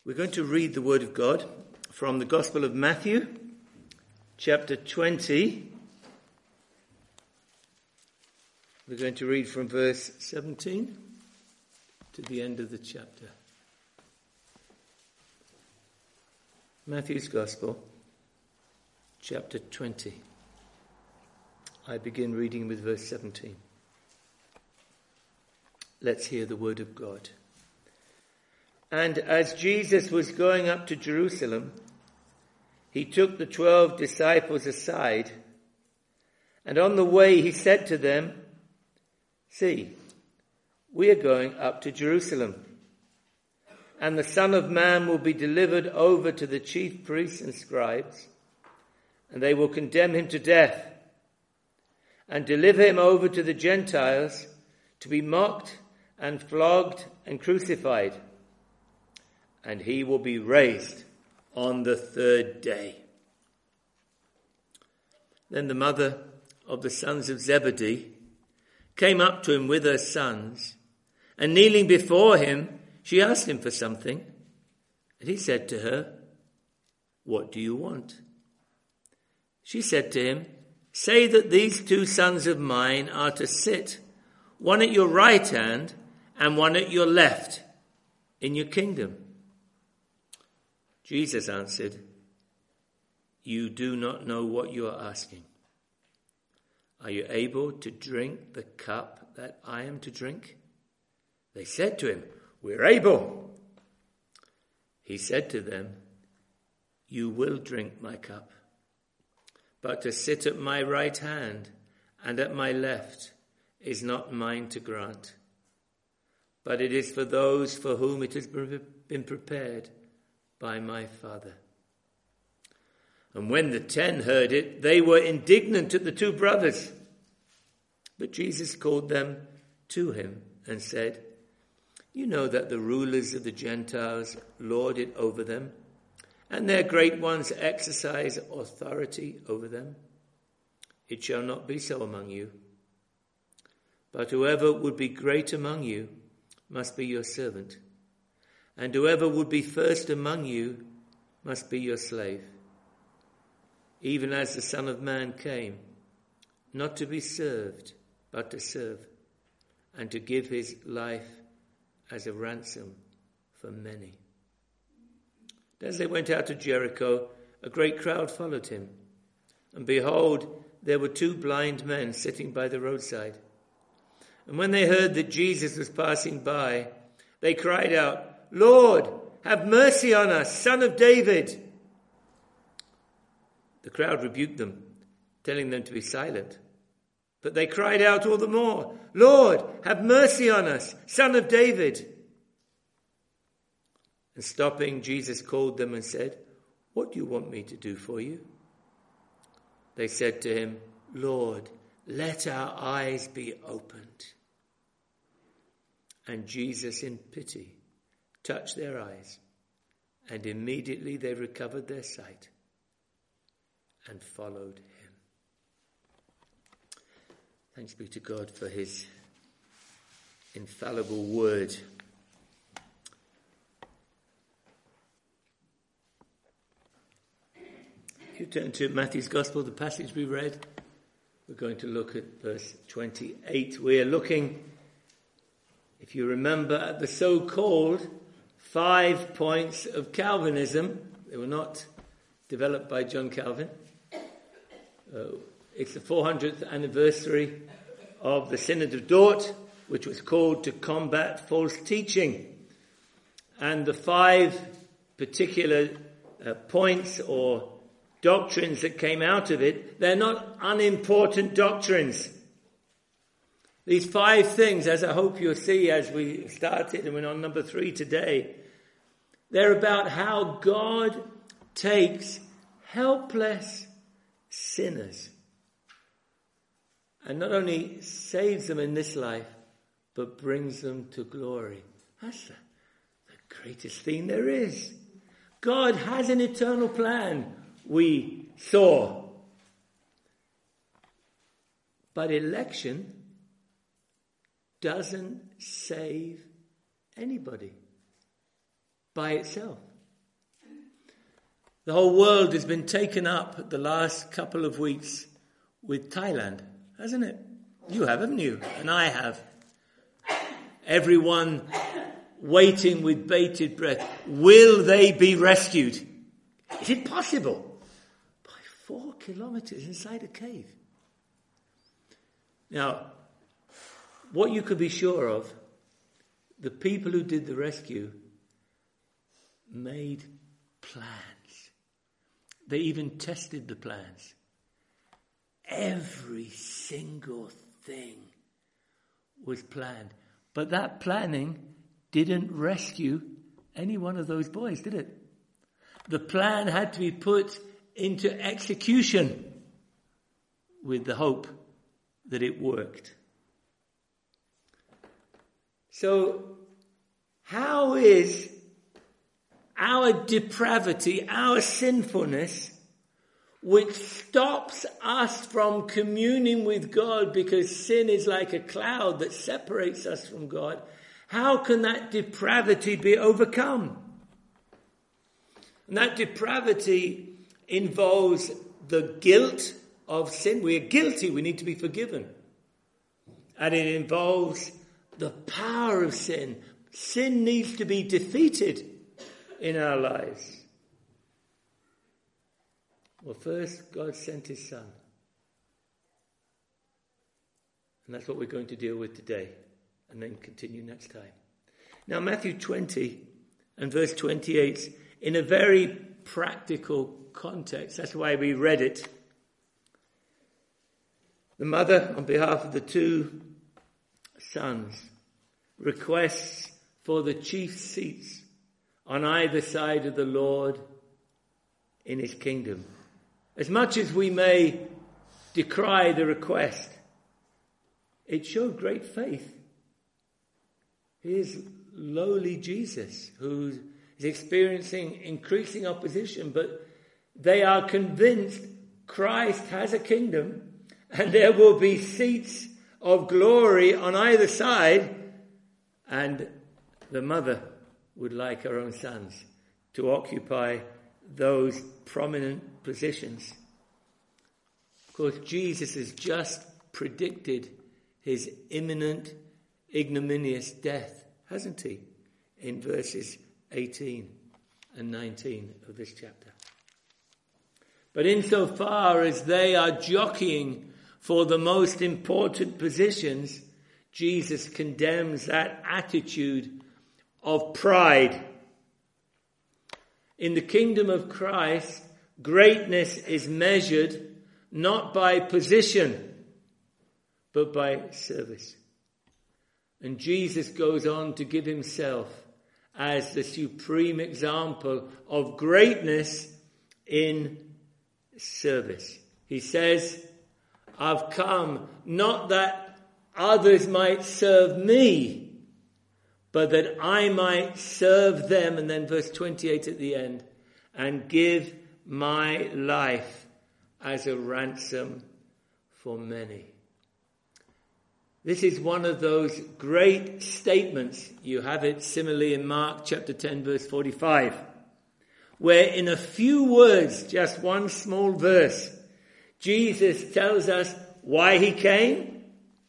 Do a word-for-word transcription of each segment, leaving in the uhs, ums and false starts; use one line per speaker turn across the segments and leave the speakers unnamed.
We're going to read the Word of God from the Gospel of Matthew, chapter twenty. We're going to read from verse seventeen to the end of the chapter. Matthew's Gospel, chapter twenty. I begin reading with verse seventeen. Let's hear the Word of God. And as Jesus was going up to Jerusalem, he took the twelve disciples aside, and on the way he said to them, "See, we are going up to Jerusalem, and the Son of Man will be delivered over to the chief priests and scribes, and they will condemn him to death, and deliver him over to the Gentiles to be mocked and flogged and crucified. And he will be raised on the third day." Then the mother of the sons of Zebedee came up to him with her sons, and kneeling before him, she asked him for something. And he said to her, "What do you want?" She said to him, "Say that these two sons of mine are to sit, one at your right hand and one at your left, in your kingdom." Jesus answered, "You do not know what you are asking. Are you able to drink the cup that I am to drink?" They said to him, "We're able." He said to them, "You will drink my cup, but to sit at my right hand and at my left is not mine to grant, but it is for those for whom it has been prepared by my Father." And when the ten heard it, they were indignant at the two brothers. But Jesus called them to him and said, "You know that the rulers of the Gentiles lord it over them, and their great ones exercise authority over them. It shall not be so among you. But whoever would be great among you must be your servant, and whoever would be first among you must be your slave. Even as the Son of Man came, not to be served, but to serve, and to give his life as a ransom for many." As they went out of Jericho, a great crowd followed him. And behold, there were two blind men sitting by the roadside. And when they heard that Jesus was passing by, they cried out, "Lord, have mercy on us, Son of David." The crowd rebuked them, telling them to be silent. But they cried out all the more, "Lord, have mercy on us, Son of David." And stopping, Jesus called them and said, "What do you want me to do for you?" They said to him, "Lord, let our eyes be opened." And Jesus, in pity, touched their eyes, and immediately they recovered their sight and followed him. Thanks be to God for his infallible word. If you turn to Matthew's Gospel, the passage we read, we're going to look at verse twenty-eight. We are looking, if you remember, at the so-called five points of Calvinism. They were not developed by John Calvin. Uh, it's the four hundredth anniversary of the Synod of Dort, which was called to combat false teaching. And the five particular uh, points or doctrines that came out of it, they're not unimportant doctrines. These five things, as I hope you'll see as we started and we're on number three today, they're about how God takes helpless sinners and not only saves them in this life, but brings them to glory. That's the, the greatest thing there is. God has an eternal plan, we saw. But election doesn't save anybody by itself. The whole world has been taken up the last couple of weeks with Thailand, hasn't it? You have, haven't you? And I have. Everyone waiting with bated breath. Will they be rescued? Is it possible? By four kilometers inside a cave. Now, what you could be sure of, the people who did the rescue made plans. They even tested the plans. Every single thing was planned. But that planning didn't rescue any one of those boys, did it? The plan had to be put into execution with the hope that it worked. So, how is our depravity, our sinfulness, which stops us from communing with God because sin is like a cloud that separates us from God, how can that depravity be overcome? And that depravity involves the guilt of sin. We are guilty, we need to be forgiven. And it involves the power of sin. Sin needs to be defeated in our lives. Well, first, God sent his Son. And that's what we're going to deal with today, and then continue next time. Now, Matthew twenty and verse twenty-eight, in a very practical context, that's why we read it. The mother, on behalf of the two sons, requests for the chief seats on either side of the Lord in his kingdom. As much as we may decry the request, it showed great faith. Here's lowly Jesus, who is experiencing increasing opposition, but they are convinced Christ has a kingdom and there will be seats of glory on either side, and the mother would like her own sons to occupy those prominent positions. Of course, Jesus has just predicted his imminent, ignominious death, hasn't he? In verses eighteen and nineteen of this chapter. But insofar as they are jockeying for the most important positions, Jesus condemns that attitude of pride. In the kingdom of Christ, greatness is measured not by position, but by service. And Jesus goes on to give himself as the supreme example of greatness in service. He says, I've come not that others might serve me, but that I might serve them. And then verse twenty-eight at the end, and give my life as a ransom for many. This is one of those great statements. You have it similarly in Mark chapter ten, verse forty-five, where in a few words, just one small verse, Jesus tells us why he came.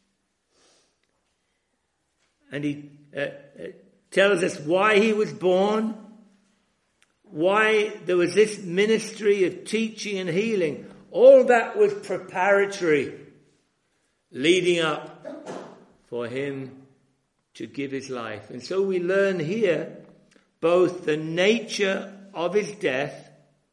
And he uh, tells us why he was born, why there was this ministry of teaching and healing. All that was preparatory, leading up for him to give his life. And so we learn here both the nature of his death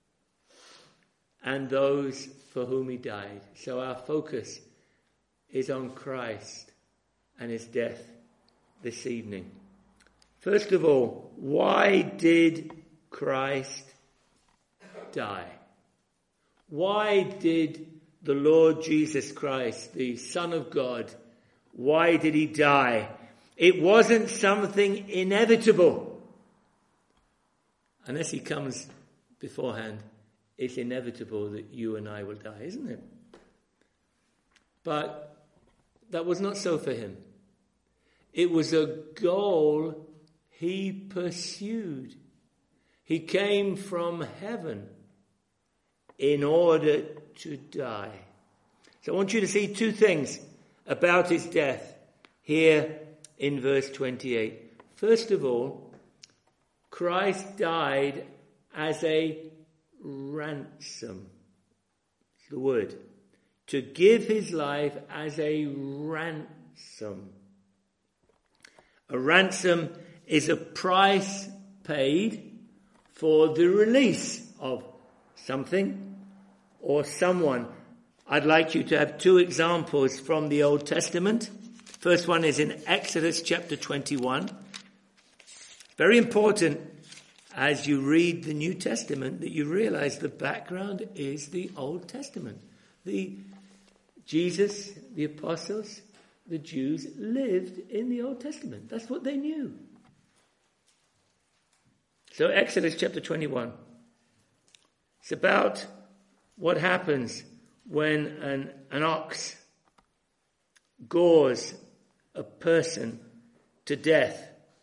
and those for whom he died. So our focus is on Christ and his death this evening. First of all, why did Christ die? Why did the Lord Jesus Christ, the Son of God, why did he die? It wasn't something inevitable. Unless he comes beforehand, it's inevitable that you and I will die, isn't it? But that was not so for him. It was a goal he pursued. He came from heaven in order to die. So I want you to see two things about his death here in verse twenty-eight. First of all, Christ died as a ransom. It's the word. To give his life as a ransom. A ransom is a price paid for the release of something or someone. I'd like you to have two examples from the Old Testament. First one is in Exodus chapter twenty-one. Very important as you read the New Testament that you realize the background is the Old Testament. The Jesus, the apostles, the Jews lived in the Old Testament. That's what they knew. So Exodus chapter twenty-one. It's about what happens when an, an ox gores a person to death.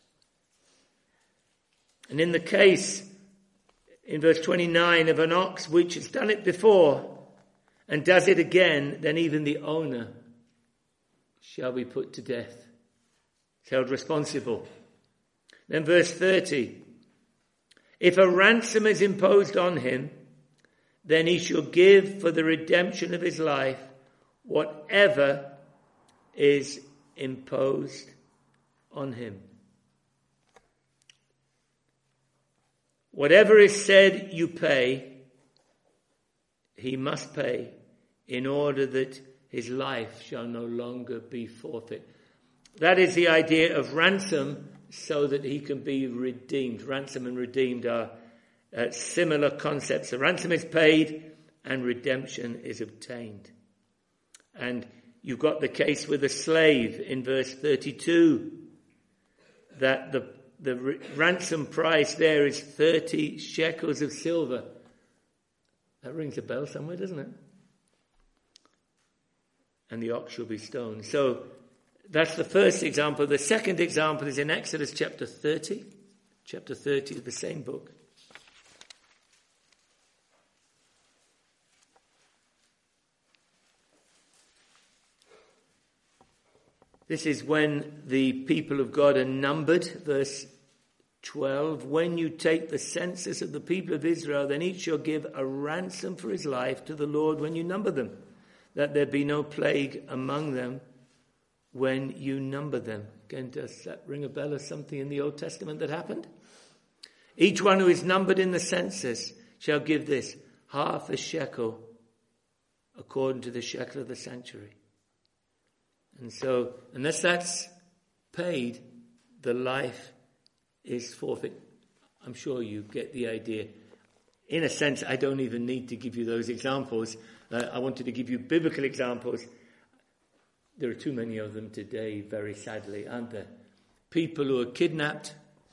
And in the case, in verse twenty-nine, of an ox which has done it before and does it again, then even the owner shall be put to death. It's held responsible. Then verse thirty, if a ransom is imposed on him, then he shall give for the redemption of his life whatever is imposed on him. Whatever is said you pay, he must pay in order that his life shall no longer be forfeit. That is the idea of ransom, so that he can be redeemed. Ransom and redeemed are uh, similar concepts. A ransom is paid and redemption is obtained. And you've got the case with a slave in verse thirty-two, that the, the r- ransom price there is thirty shekels of silver. That rings a bell somewhere, doesn't it? And the ox shall be stoned. So that's the first example. The second example is in Exodus chapter thirty. Chapter thirty of the same book. This is when the people of God are numbered. Verse twelve. When you take the census of the people of Israel, then each shall give a ransom for his life to the Lord when you number them, that there be no plague among them when you number them. Again, does that ring a bell of something in the Old Testament that happened? Each one who is numbered in the census shall give this, half a shekel, according to the shekel of the sanctuary. And so, unless that's paid, the life is forfeit. I'm sure you get the idea. In a sense, I don't even need to give you those examples. Uh, I wanted to give you biblical examples. There are too many of them today, very sadly, aren't there? People who are kidnapped,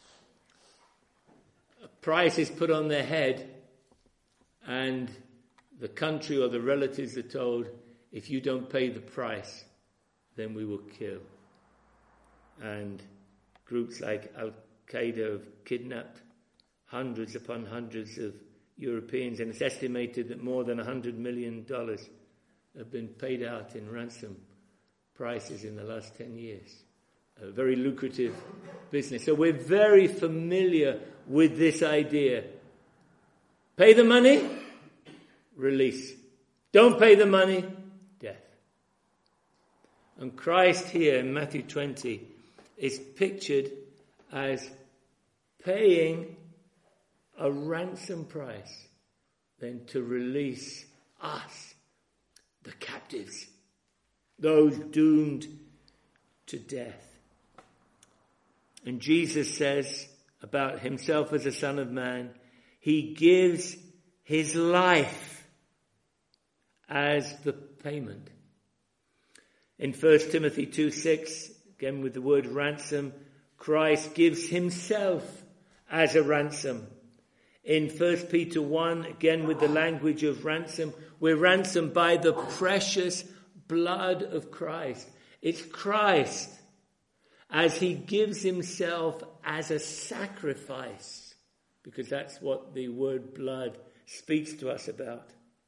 a price is put on their head, and the country or the relatives are told, if you don't pay the price, then we will kill. And groups like Al-Qaeda have kidnapped hundreds upon hundreds of Europeans, and it's estimated that more than one hundred million dollars have been paid out in ransom prices in the last ten years. A very lucrative business. So we're very familiar with this idea. Pay the money, release. Don't pay the money, death. And Christ here in Matthew twenty is pictured as paying a ransom price, then to release us, the captives, those doomed to death. And Jesus says about himself as a Son of Man, he gives his life as the payment. In First Timothy two six, again with the word ransom, Christ gives himself as a ransom. In First Peter one, again with the language of ransom, we're ransomed by the precious blood of Christ. It's Christ as he gives himself as a sacrifice, because that's what the word blood speaks to us about.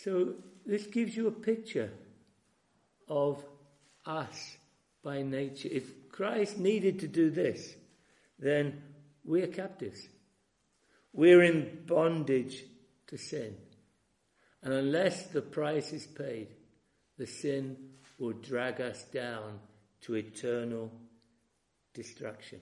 So this gives you a picture of us by nature. If Christ needed to do this, then we're captives. We're in bondage to sin. And unless the price is paid, the sin will drag us down to eternal destruction.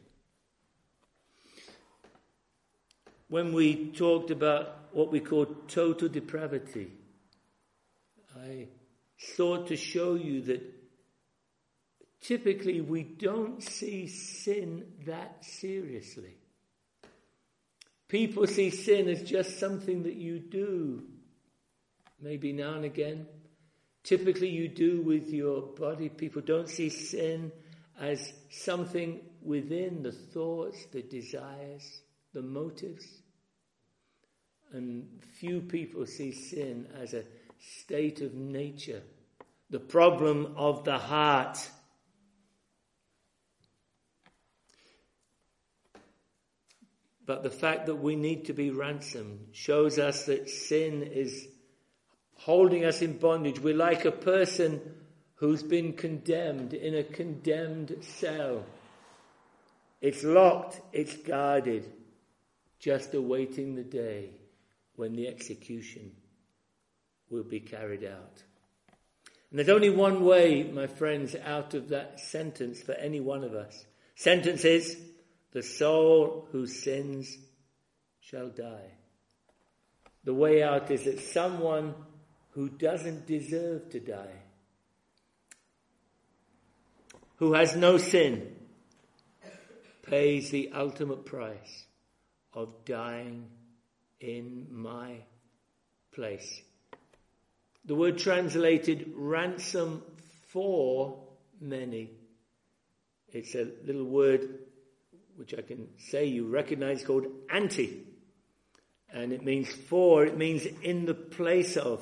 When we talked about what we call total depravity, I sought to show you that typically we don't see sin that seriously. People see sin as just something that you do, maybe now and again. Typically you do with your body. People don't see sin as something within the thoughts, the desires, the motives. And few people see sin as a state of nature, the problem of the heart. But the fact that we need to be ransomed shows us that sin is holding us in bondage. We're like a person who's been condemned in a condemned cell. It's locked, it's guarded, just awaiting the day when the execution will be carried out. And there's only one way, my friends, out of that sentence for any one of us. Sentence is, the soul who sins shall die. The way out is that someone who doesn't deserve to die, who has no sin, pays the ultimate price of dying in my place. The word translated ransom for many. It's a little word which I can say you recognize called anti. And it means for, it means in the place of.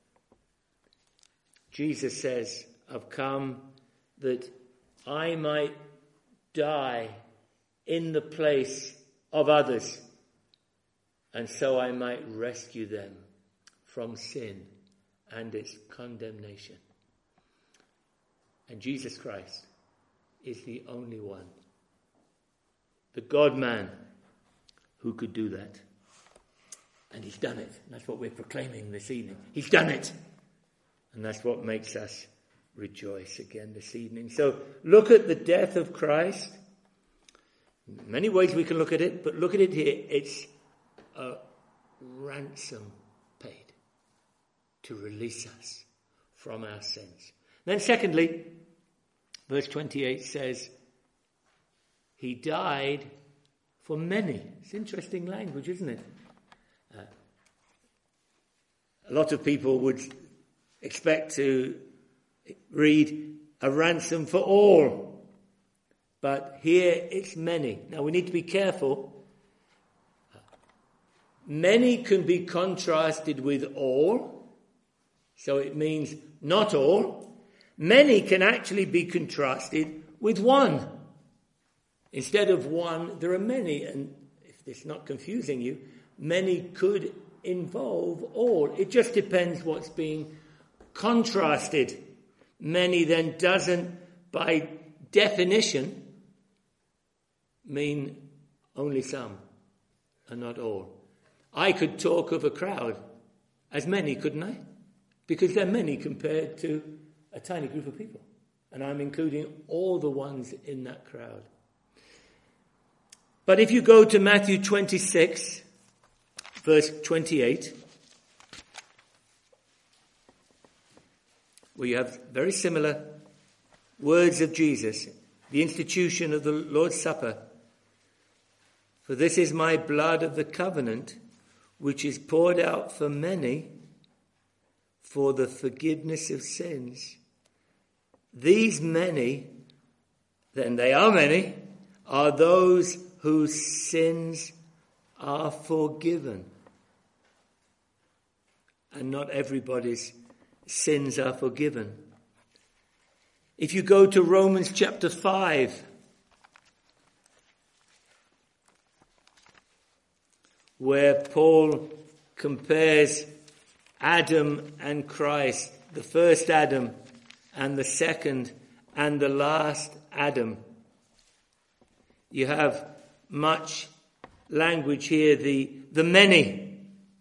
Jesus says, I've come that I might die in the place of others, and so I might rescue them from sin and its condemnation. And Jesus Christ is the only one, the God-man, who could do that. And he's done it. That's what we're proclaiming this evening. He's done it. And that's what makes us rejoice again this evening. So look at the death of Christ. In many ways we can look at it, but look at it here. It's a ransom paid to release us from our sins. Then secondly, verse twenty-eight says, he died for many. It's interesting language, isn't it? Uh, a lot of people would expect to read a ransom for all. But here it's many. Now we need to be careful. Many can be contrasted with all. So it means not all. Many can actually be contrasted with one. Instead of one, there are many. And if it's not confusing you, many could involve all. It just depends what's being contrasted. Many then doesn't, by definition, mean only some and not all. I could talk of a crowd as many, couldn't I? Because they're many compared to a tiny group of people. And I'm including all the ones in that crowd. But if you go to Matthew twenty-six, verse twenty-eight, where you have very similar words of Jesus, the institution of the Lord's Supper. For this is my blood of the covenant, which is poured out for many for the forgiveness of sins. These many, then they are many, are those whose sins are forgiven. And not everybody's sins are forgiven. If you go to Romans chapter five, where Paul compares Adam and Christ, the first Adam and the second and the last Adam. You have much language here, the, the many.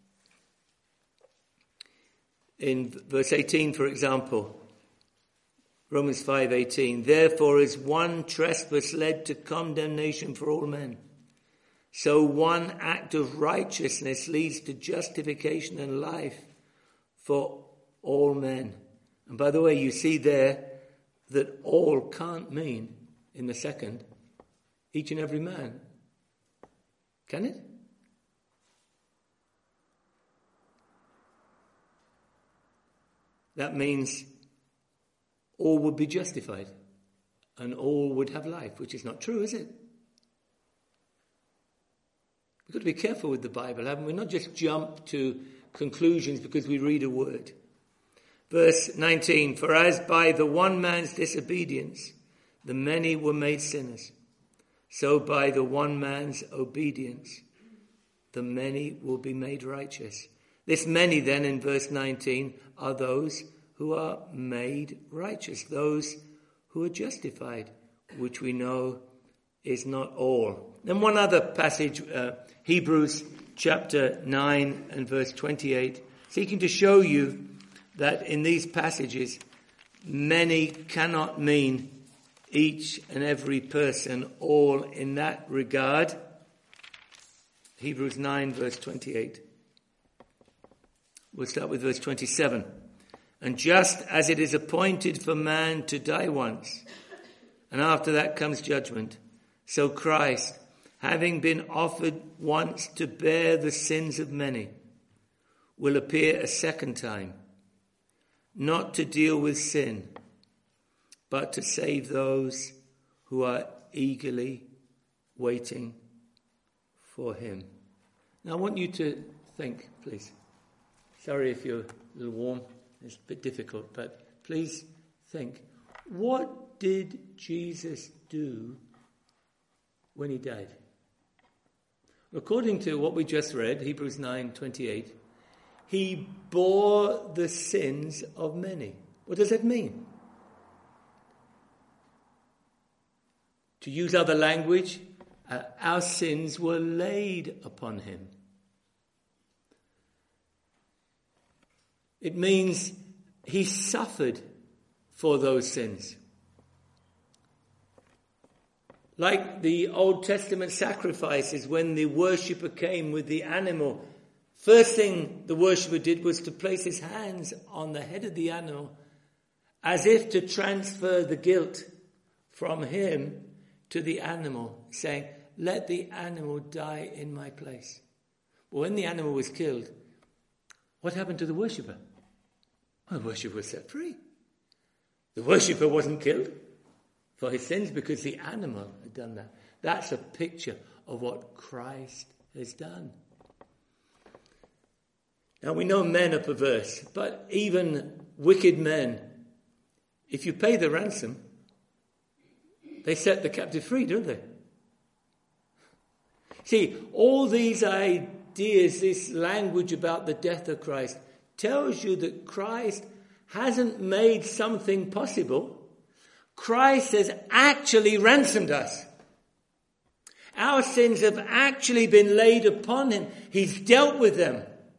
In verse eighteen, for example, Romans five eighteen, therefore as one trespass led to condemnation for all men, so one act of righteousness leads to justification and life for all men. And by the way, you see there that all can't mean, in the second, each and every man. Can it? That means all would be justified and all would have life, which is not true, is it? We've got to be careful with the Bible, haven't we? Not just jump to conclusions because we read a word. Verse nineteen, for as by the one man's disobedience the many were made sinners, so by the one man's obedience the many will be made righteous. This many then in verse nineteen are those who are made righteous, those who are justified, which we know is not all. Then one other passage, uh, Hebrews chapter nine and verse twenty-eight, seeking to show you that in these passages many cannot mean each and every person, all in that regard. Hebrews nine verse twenty-eight. We'll start with verse twenty-seven. And just as it is appointed for man to die once, and after that comes judgment, so Christ, having been offered once to bear the sins of many, will appear a second time, not to deal with sin, but to save those who are eagerly waiting for him. Now I want you to think, please. Sorry if you're a little warm. It's a bit difficult, but please think. What did Jesus do when he died? According to what we just read, Hebrews nine twenty-eight, he bore the sins of many. What does that mean? To use other language, uh, our sins were laid upon him. It means he suffered for those sins. Like the Old Testament sacrifices, when the worshipper came with the animal, first thing the worshipper did was to place his hands on the head of the animal as if to transfer the guilt from him to the animal, saying, let the animal die in my place. Well, when the animal was killed, what happened to the worshipper? Well, the worshipper was set free. The worshipper wasn't killed for his sins because the animal had done that. That's a picture of what Christ has done. Now we know men are perverse, but even wicked men, if you pay the ransom, they set the captive free, don't they? See, all these ideas, this language about the death of Christ, tells you that Christ hasn't made something possible. Christ has actually ransomed us. Our sins have actually been laid upon him. He's dealt with them.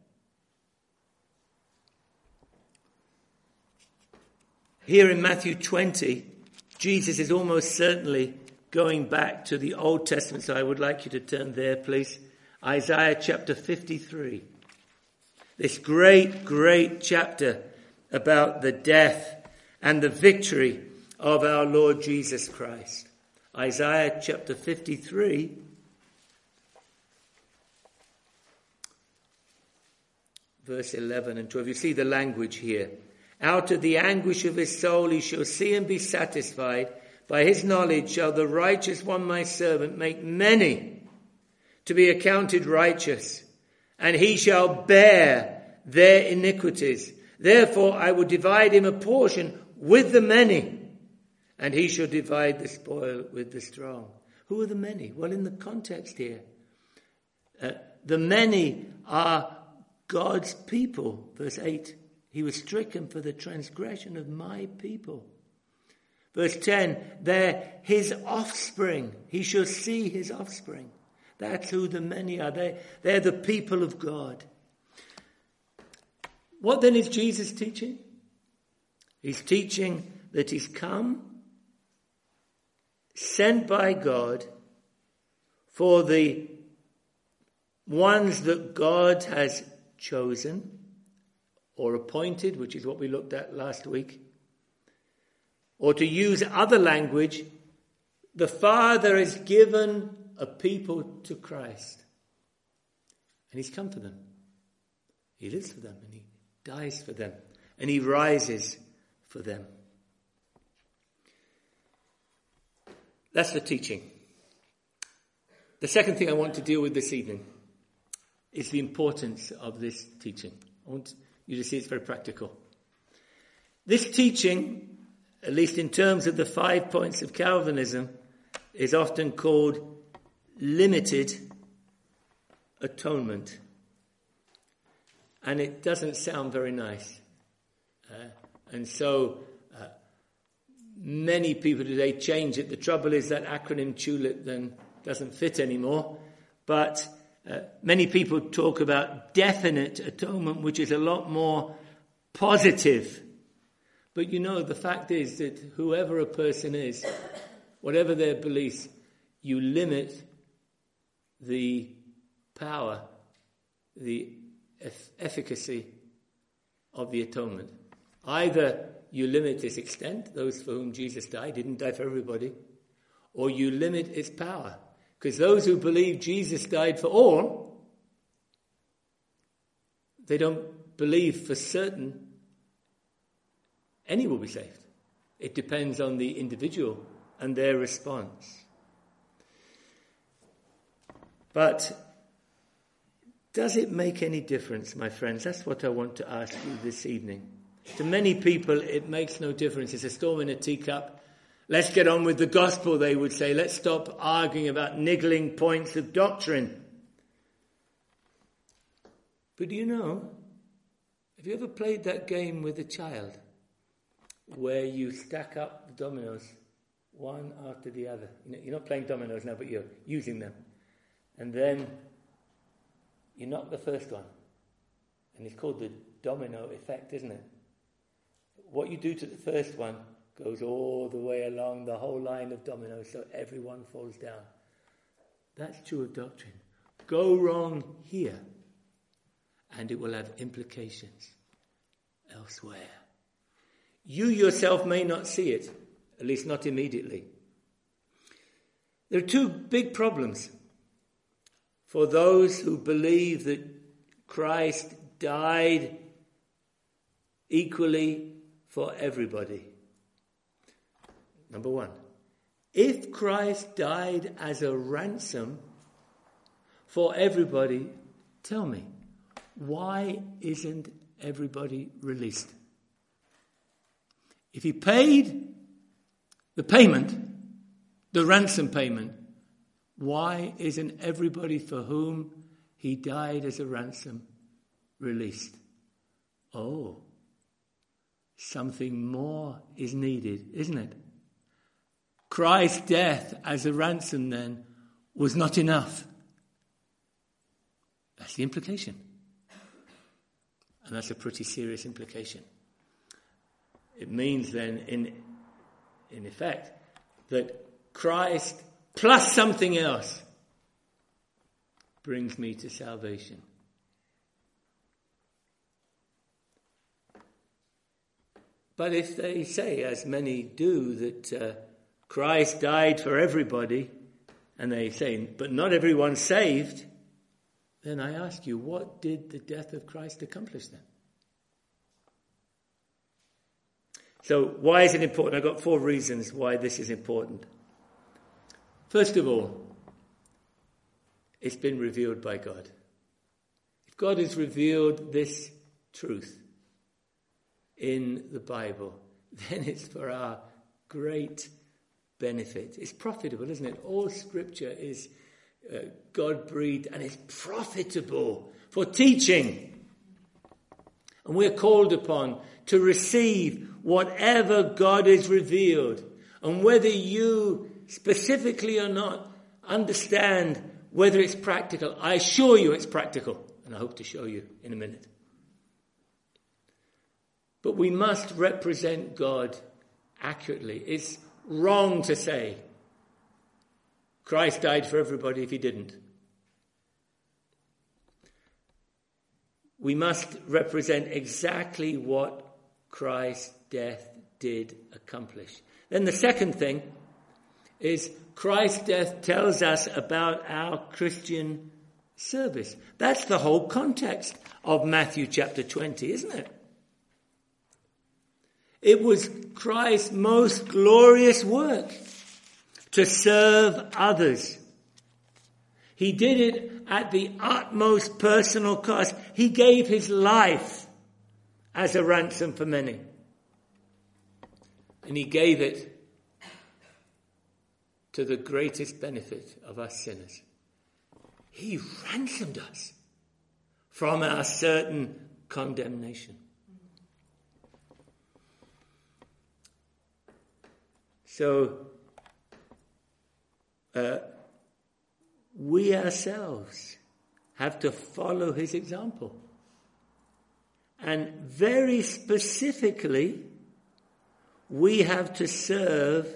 Here in Matthew twenty, Jesus is almost certainly going back to the Old Testament, so I would like you to turn there, please. Isaiah chapter fifty-three. This great, great chapter about the death and the victory of our Lord Jesus Christ. Isaiah chapter fifty-three, verse eleven and twelve. You see the language here. Out of the anguish of his soul he shall see and be satisfied. By his knowledge shall the righteous one, my servant, make many to be accounted righteous, and he shall bear their iniquities. Therefore I will divide him a portion with the many, and he shall divide the spoil with the strong. Who are the many? Well, in the context here, uh, the many are God's people. Verse eight, he was stricken for the transgression of my people. Verse ten, they're his offspring. He shall see his offspring. That's who the many are. They're, they're the people of God. What then is Jesus teaching? He's teaching that he's come, sent by God, for the ones that God has chosen or appointed, which is what we looked at last week. Or to use other language, the Father has given a people to Christ. And he's come for them. He lives for them and he dies for them. And he rises for them. That's the teaching. The second thing I want to deal with this evening is the importance of this teaching. I want you to see it's very practical. This teaching, at least in terms of the five points of Calvinism, is often called limited atonement. And it doesn't sound very nice. Uh, and so uh, many people today change it. The trouble is that acronym TULIP then doesn't fit anymore. But uh, many people talk about definite atonement, which is a lot more positive. But you know, the fact is that whoever a person is, whatever their beliefs, you limit the power, the eff- efficacy of the atonement. Either you limit its extent, those for whom Jesus died, didn't die for everybody, or you limit its power. Because those who believe Jesus died for all, they don't believe for certain any will be saved. It depends on the individual and their response. But does it make any difference, my friends? That's what I want to ask you this evening. To many people, it makes no difference. It's a storm in a teacup. Let's get on with the gospel, they would say. Let's stop arguing about niggling points of doctrine. But do you know, have you ever played that game with a child where you stack up the dominoes one after the other? You're not playing dominoes now, but you're using them. And then you knock the first one. And it's called the domino effect, isn't it? What you do to the first one goes all the way along the whole line of dominoes, so everyone falls down. That's true of doctrine. Go wrong here, and it will have implications elsewhere. You yourself may not see it, at least not immediately. There are two big problems for those who believe that Christ died equally for everybody. Number one, if Christ died as a ransom for everybody, tell me, why isn't everybody released? If he paid the payment, the ransom payment, why isn't everybody for whom he died as a ransom released? Oh, something more is needed, isn't it? Christ's death as a ransom then was not enough. That's the implication. And that's a pretty serious implication. It means then, in, in effect, that Christ plus something else brings me to salvation. But if they say, as many do, that uh, Christ died for everybody, and they say, but not everyone's saved, then I ask you, what did the death of Christ accomplish then? So why is it important? I've got four reasons why this is important. First of all, it's been revealed by God. If God has revealed this truth in the Bible, then it's for our great benefit. It's profitable, isn't it? All scripture is uh, God-breathed and is profitable for teaching, And we're called upon to receive whatever God has revealed. And whether you specifically or not understand whether it's practical, I assure you it's practical. And I hope to show you in a minute. But we must represent God accurately. It's wrong to say Christ died for everybody if he didn't. We must represent exactly what Christ's death did accomplish. Then the second thing is Christ's death tells us about our Christian service. That's the whole context of Matthew chapter twenty, isn't it? It was Christ's most glorious work to serve others. He did it at the utmost personal cost. He gave his life as a ransom for many. And he gave it to the greatest benefit of us sinners. He ransomed us from our certain condemnation. So, uh, we ourselves have to follow his example. And very specifically, we have to serve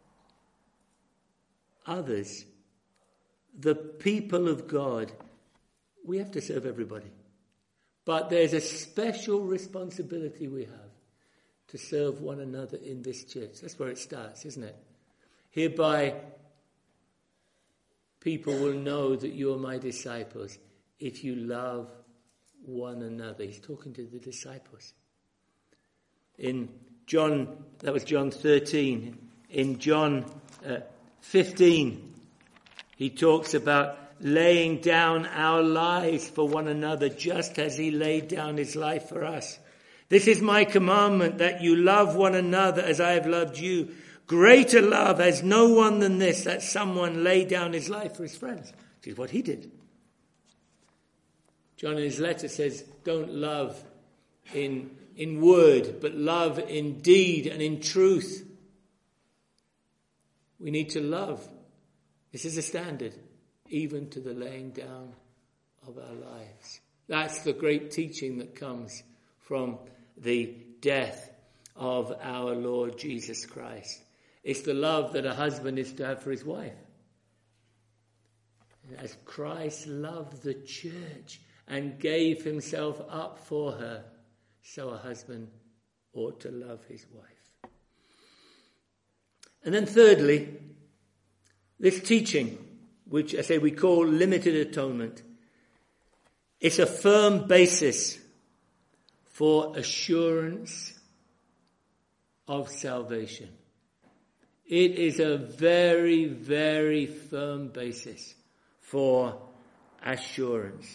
others, the people of God. We have to serve everybody. But there's a special responsibility we have to serve one another in this church. That's where it starts, isn't it? Hereby, people will know that you are my disciples if you love one another. He's talking to the disciples. In John, that was John thirteen. In John uh, fifteen, he talks about laying down our lives for one another just as he laid down his life for us. This is my commandment, that you love one another as I have loved you. Greater love has no one than this, that someone lay down his life for his friends. Which is what he did. John in his letter says, don't love in, in word, but love in deed and in truth. We need to love. This is a standard, even to the laying down of our lives. That's the great teaching that comes from the death of our Lord Jesus Christ. It's the love that a husband is to have for his wife. As Christ loved the church and gave himself up for her, so a husband ought to love his wife. And then thirdly, this teaching, which I say we call limited atonement, it's a firm basis for assurance of salvation. It is a very, very firm basis for assurance.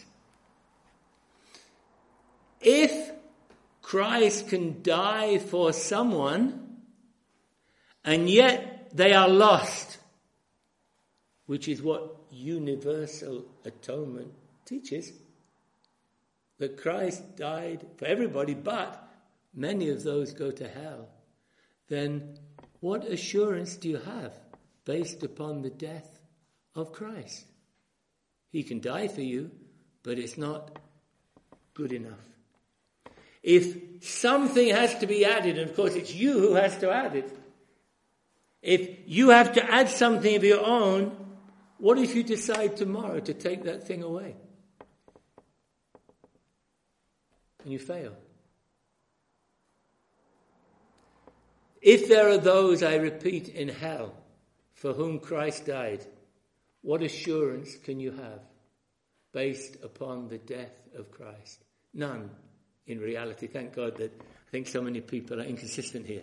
If Christ can die for someone and yet they are lost, which is what universal atonement teaches, that Christ died for everybody, but many of those go to hell, then what assurance do you have based upon the death of Christ? He can die for you, but it's not good enough. If something has to be added, and of course it's you who has to add it, if you have to add something of your own, what if you decide tomorrow to take that thing away? And you fail. If there are those, I repeat, in hell for whom Christ died, what assurance can you have based upon the death of Christ? None, in reality. Thank God that I think so many people are inconsistent here.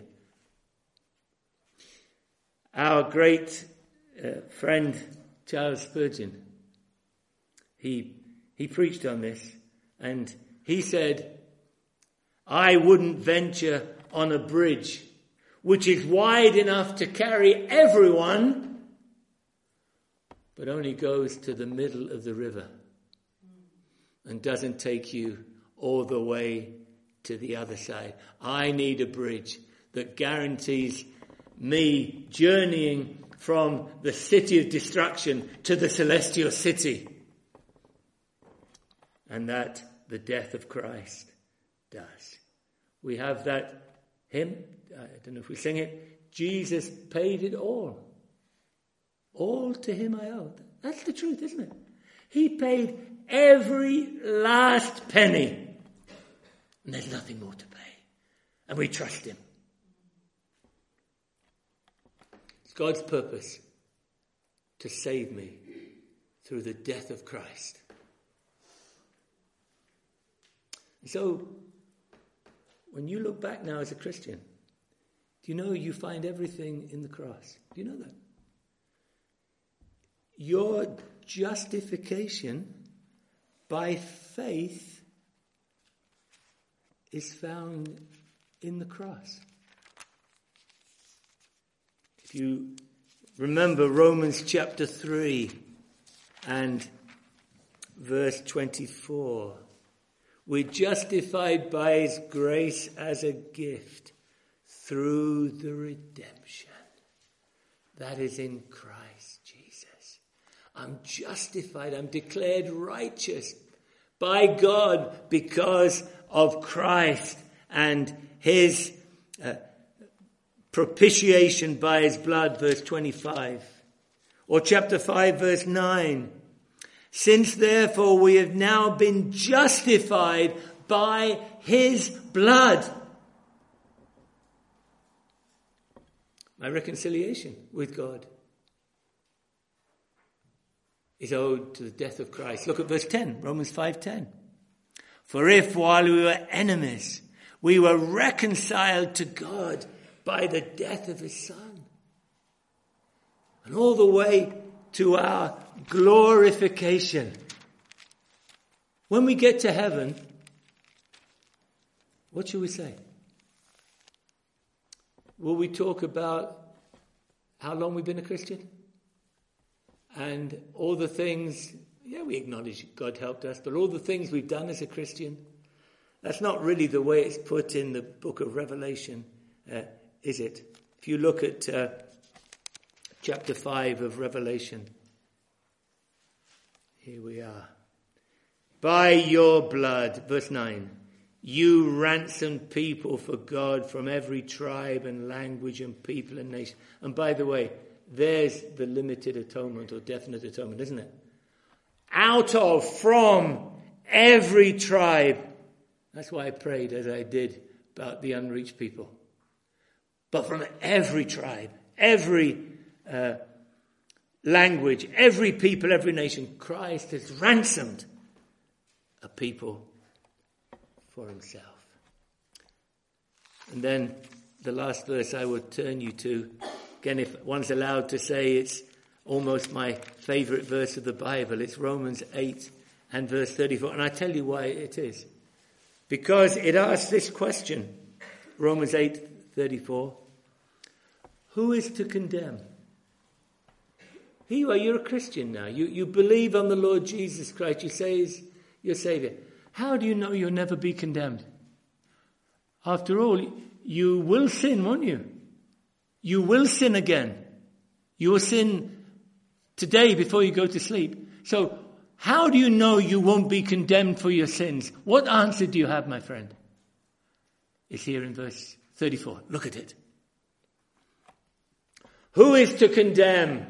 Our great uh, friend Charles Spurgeon, he he preached on this, and he said, I wouldn't venture on a bridge which is wide enough to carry everyone, but only goes to the middle of the river and doesn't take you all the way to the other side. I need a bridge that guarantees me journeying from the city of destruction to the celestial city. And that the death of Christ does. We have that hymn, I don't know if we sing it, Jesus paid it all. All to him I owe. That's the truth, isn't it? He paid every last penny. And there's nothing more to pay. And we trust him. It's God's purpose to save me through the death of Christ. So, when you look back now as a Christian, do you know you find everything in the cross? Do you know that? Your justification by faith is found in the cross. If you remember Romans chapter three and verse twenty-four, we're justified by his grace as a gift through the redemption that is in Christ Jesus. I'm justified, I'm declared righteous by God because of Christ and his uh, propitiation by his blood, verse twenty-five. Or chapter five, verse nine. Since therefore we have now been justified by his blood. My reconciliation with God is owed to the death of Christ. Look at verse ten, Romans five ten. For if while we were enemies, we were reconciled to God by the death of his Son, and all the way to our glorification. When we get to heaven, what shall we say? Will we talk about how long we've been a Christian? And all the things, yeah, we acknowledge God helped us, but all the things we've done as a Christian, that's not really the way it's put in the book of Revelation, uh, is it? If you look at uh, chapter five of Revelation, here we are. By your blood, verse nine, you ransomed people for God from every tribe and language and people and nation. And by the way, there's the limited atonement or definite atonement, isn't it? Out of, from every tribe. That's why I prayed as I did about the unreached people. But from every tribe, every uh, language, every people, every nation, Christ has ransomed a people for himself. And then the last verse I would turn you to, again, if one's allowed to say, it's almost my favourite verse of the Bible. It's Romans eight and verse thirty-four. And I tell you why it is. Because it asks this question, Romans eight thirty-four. Who is to condemn? Here you are, you're a Christian now. You, you believe on the Lord Jesus Christ. You say he's your Saviour. How do you know you'll never be condemned? After all, you will sin, won't you? You will sin again. You will sin today before you go to sleep. So how do you know you won't be condemned for your sins? What answer do you have, my friend? It's here in verse thirty-four. Look at it. Who is to condemn?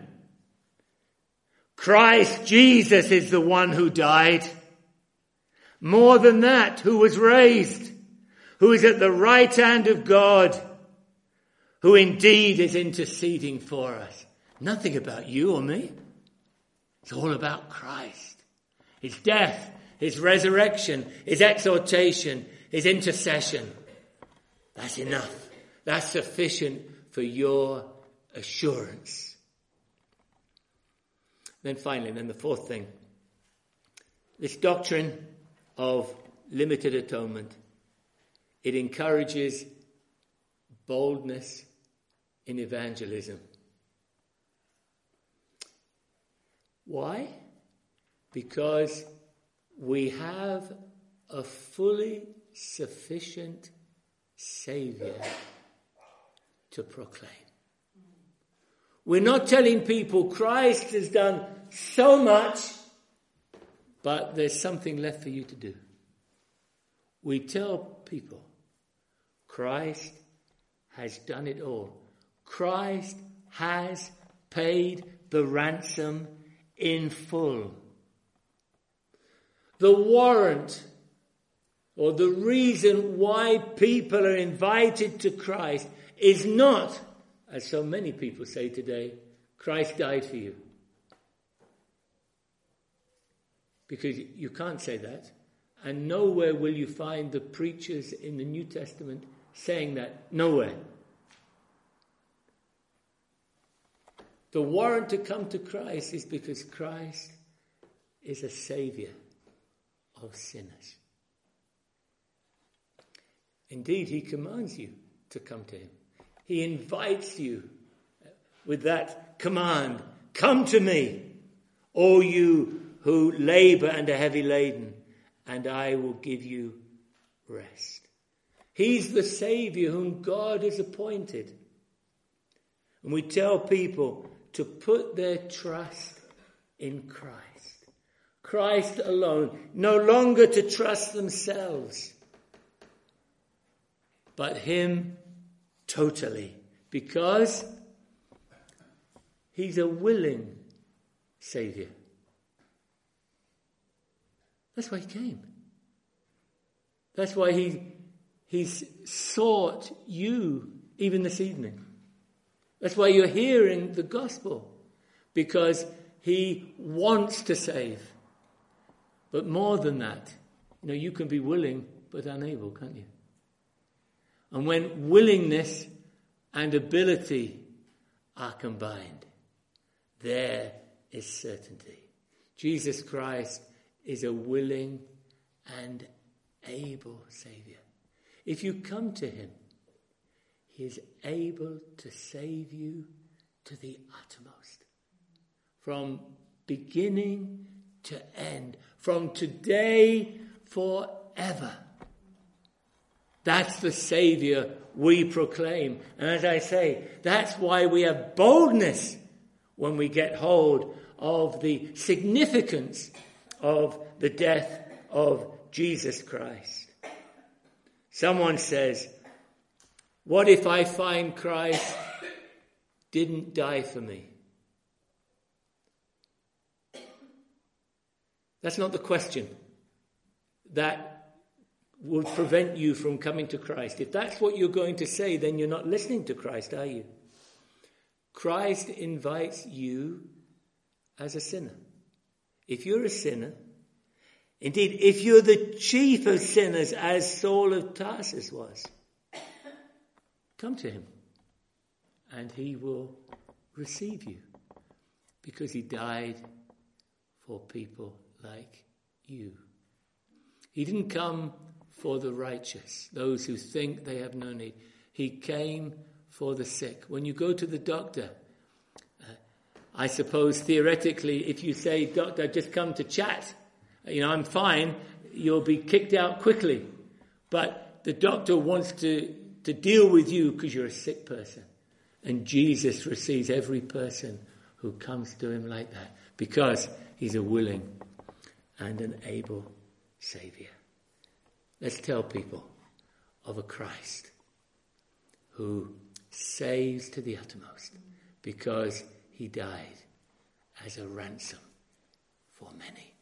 Christ Jesus is the one who died. More than that, who was raised, who is at the right hand of God, who indeed is interceding for us. Nothing about you or me. It's all about Christ. His death, his resurrection, his exaltation, his intercession. That's enough. That's sufficient for your assurance. Then finally, then the fourth thing. This doctrine of limited atonement, it encourages boldness in evangelism. Why? Because we have a fully sufficient Saviour to proclaim. We're not telling people Christ has done so much, but there's something left for you to do. We tell people Christ has done it all. Christ has paid the ransom in full. The warrant or the reason why people are invited to Christ is not, as so many people say today, Christ died for you. Because you can't say that. And nowhere will you find the preachers in the New Testament saying that. Nowhere. The warrant to come to Christ is because Christ is a saviour of sinners. Indeed, he commands you to come to him. He invites you with that command, come to me, all you who labour and are heavy laden, and I will give you rest. He's the Saviour whom God has appointed. And we tell people to put their trust in Christ. Christ alone, no longer to trust themselves, but him totally, because he's a willing Saviour. That's why he came. That's why he he's sought you even this evening. That's why you're hearing the gospel, because he wants to save. But more than that, you know, you can be willing but unable, can't you? And when willingness and ability are combined, there is certainty. Jesus Christ is a willing and able Saviour. If you come to him, he is able to save you to the uttermost. From beginning to end. From today forever. That's the Saviour we proclaim. And as I say, that's why we have boldness when we get hold of the significance of the death of Jesus Christ. Someone says, what if I find Christ didn't die for me? That's not the question that would prevent you from coming to Christ. If that's what you're going to say, then you're not listening to Christ, are you? Christ invites you as a sinner. If you're a sinner, indeed, if you're the chief of sinners, as Saul of Tarsus was, come to him and he will receive you, because he died for people like you. He didn't come for the righteous, those who think they have no need. He came for the sick. When you go to the doctor, uh, I suppose theoretically, if you say, doctor, I've just come to chat, you know, I'm fine, you'll be kicked out quickly. But the doctor wants to, to deal with you because you're a sick person. And Jesus receives every person who comes to him like that, because he's a willing and an able Saviour. Let's tell people of a Christ who saves to the uttermost, because he died as a ransom for many.